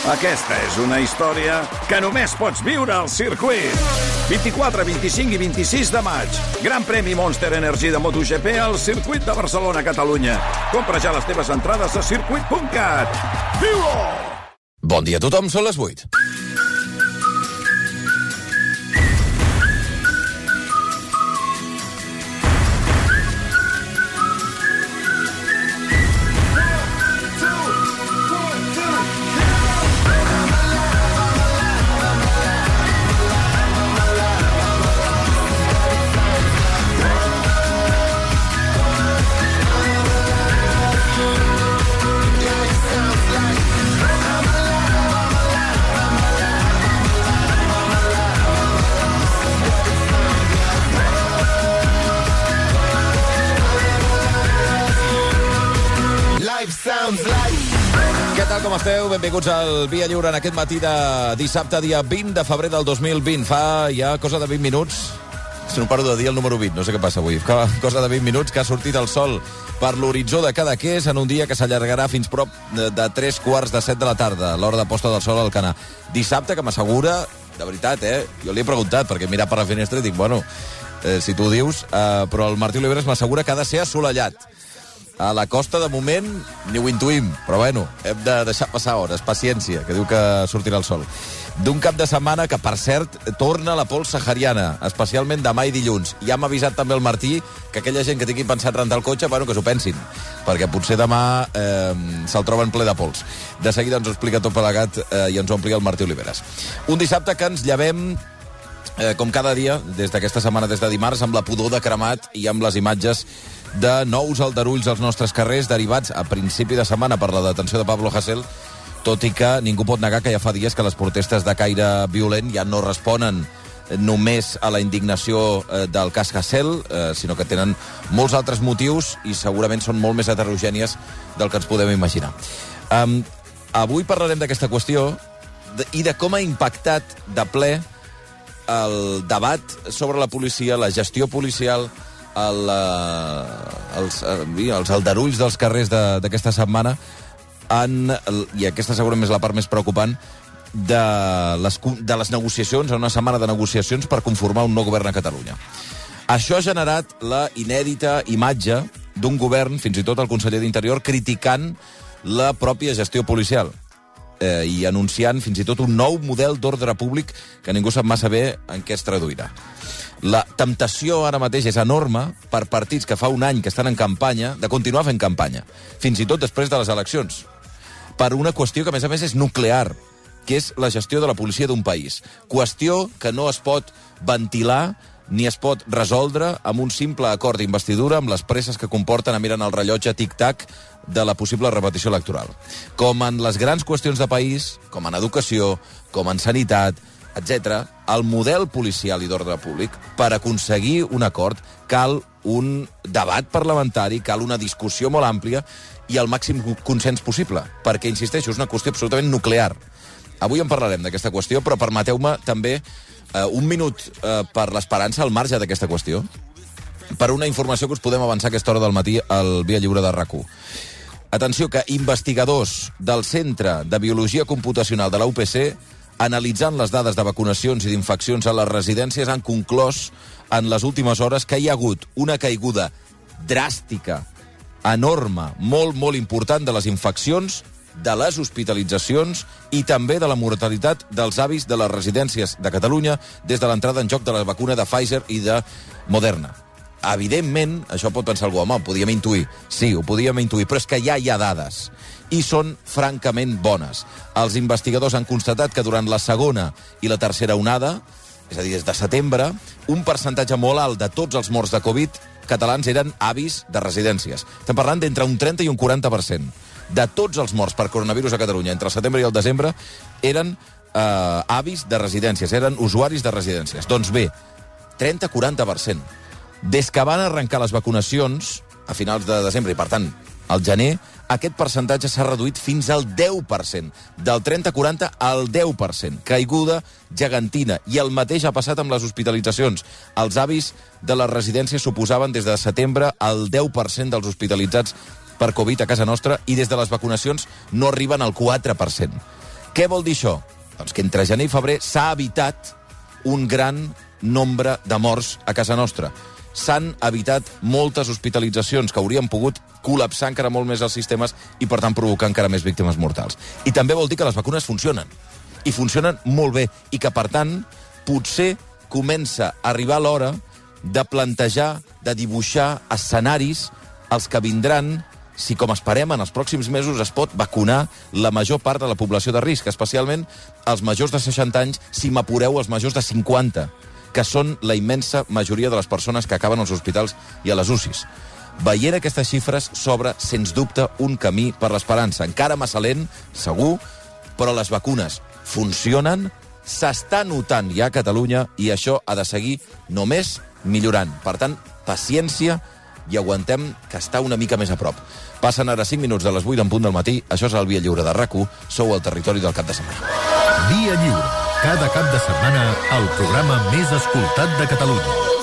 Aquesta és una història que només pots viure al circuit. 24, 25 i 26 de maig. Gran premi Monster Energy de MotoGP al circuit de Barcelona, Catalunya. Compra ja les teves entrades a circuit.cat. Viu-ho! Bon dia a tothom, són les 8. Què tal, com esteu? Benvinguts al Via Lliure en aquest matí de dissabte, dia 20 de febrer del 2020. Fa ja cosa de 20 minuts, si no paro de dir el número 20, no sé què passa avui, cosa de 20 minuts que ha sortit el sol per l'horitzó de Cadaqués en un dia que s'allargarà fins prop de 3:45 de la tarda, l'hora de posta del sol al Canà. Dissabte que m'assegura, de veritat, jo li he preguntat, perquè he mirat per la finestra i dic, bueno, si tu ho dius, però el Martí Oliveres m'assegura que ha de ser assolellat. A la costa, de moment, ni ho intuïm, però bueno, hem de deixar passar hores, paciència, que diu que sortirà el sol. D'un cap de setmana que, per cert, torna la pols sahariana, especialment demà i dilluns. Ja m'ha avisat també el Martí que aquella gent que tingui pensat rentar el cotxe, bueno, que s'ho pensin, perquè potser demà se'l troben ple de pols. De seguida ens ho explica tot plegat i ens ho amplia el Martí Oliveres. Un dissabte que ens llevem, com cada dia, des d'aquesta setmana, des de dimarts, amb la pudor de cremat i amb les imatges de nous aldarulls als nostres carrers derivats a principi de setmana per la detenció de Pablo Hasél, tot i que ningú pot negar que ja fa dies que les protestes de caire violent ja no responen només a la indignació del cas Hasél, sinó que tenen molts altres motius i segurament són molt més heterogènies del que ens podem imaginar. Avui parlarem d'aquesta qüestió i de com ha impactat de ple el debat sobre la policia, la gestió policial, els aldarulls dels carrers d'aquesta setmana i aquesta segurament és la part més preocupant de les negociacions, una setmana de negociacions per conformar un nou govern a Catalunya. Això ha generat la inèdita imatge d'un govern, fins i tot el conseller d'Interior, criticant la pròpia gestió policial i anunciant fins i tot un nou model d'ordre públic que ningú sap massa bé en què es traduirà. La temptació ara mateix és enorme per partits que fa un any que estan en campanya de continuar fent campanya, fins i tot després de les eleccions, per una qüestió que, a més, és nuclear, que és la gestió de la policia d'un país. Qüestió que no es pot ventilar ni es pot resoldre amb un simple acord d'investidura amb les presses que comporten a mirar el rellotge tic-tac de la possible repetició electoral. Com en les grans qüestions de país, com en educació, com en sanitat, etc., el model policial i d'ordre públic, per aconseguir un acord, cal un debat parlamentari, cal una discussió molt àmplia i el màxim consens possible, perquè, insisteixo, és una qüestió absolutament nuclear. Avui en parlarem d'aquesta qüestió, però permeteu-me també un minut per l'esperança al marge d'aquesta qüestió, per una informació que us podem avançar a aquesta hora del matí al Via Lliure de RAC1. Atenció, que investigadors del Centre de Biologia Computacional de la UPC, analitzant les dades de vacunacions i d'infeccions a les residències, han conclòs en les últimes hores que hi ha hagut una caiguda dràstica, enorme, molt important de les infeccions, de les hospitalitzacions i també de la mortalitat dels avis de les residències de Catalunya des de l'entrada en joc de la vacuna de Pfizer i de Moderna. Evidentment, això pot pensar algú, home, ho podíem intuir. Sí, ho podíem intuir, però és que ja hi ha dades i són francament bones. Els investigadors han constatat que durant la segona i la tercera onada, és a dir, des de setembre, un percentatge molt alt de tots els morts de Covid catalans eren avis de residències. Estem parlant d'entre un 30 i un 40%. De tots els morts per coronavirus a Catalunya entre el setembre i el desembre eren avis de residències, eren usuaris de residències. Doncs bé, 30-40%. Des que van arrencar les vacunacions a finals de desembre i, per tant, al gener, aquest percentatge s'ha reduït fins al 10%. Del 30-40 al 10%. Caiguda gegantina. I el mateix ha passat amb les hospitalitzacions. Els avis de les residències suposaven des de setembre el 10% dels hospitalitzats per Covid a casa nostra i des de les vacunacions no arriben al 4%. Què vol dir això? Doncs que entre gener i febrer s'ha evitat un gran nombre de morts a casa nostra. S'han evitat moltes hospitalitzacions que haurien pogut col·lapsar encara molt més els sistemes i, per tant, provocar encara més víctimes mortals. I també vol dir que les vacunes funcionen. I funcionen molt bé. I que, per tant, potser comença a arribar l'hora de plantejar, de dibuixar escenaris els que vindran si, com esperem, en els pròxims mesos es pot vacunar la major part de la població de risc, especialment els majors de 60 anys, si m'apureu, els majors de 50, que són la immensa majoria de les persones que acaben als hospitals i a les UCIs. Veient aquestes xifres, s'obre, sens dubte, un camí per l'esperança. Encara massa lent, segur, però les vacunes funcionen, s'està notant ja a Catalunya i això ha de seguir només millorant. Per tant, paciència i aguantem que està una mica més a prop. Passen ara 5 minuts de les 8 en punt del matí. Això és el Via Lliure de RAC1. Sou al territori del cap de setmana. Via Lliure. Cada cap de setmana, el programa més escoltat de Catalunya.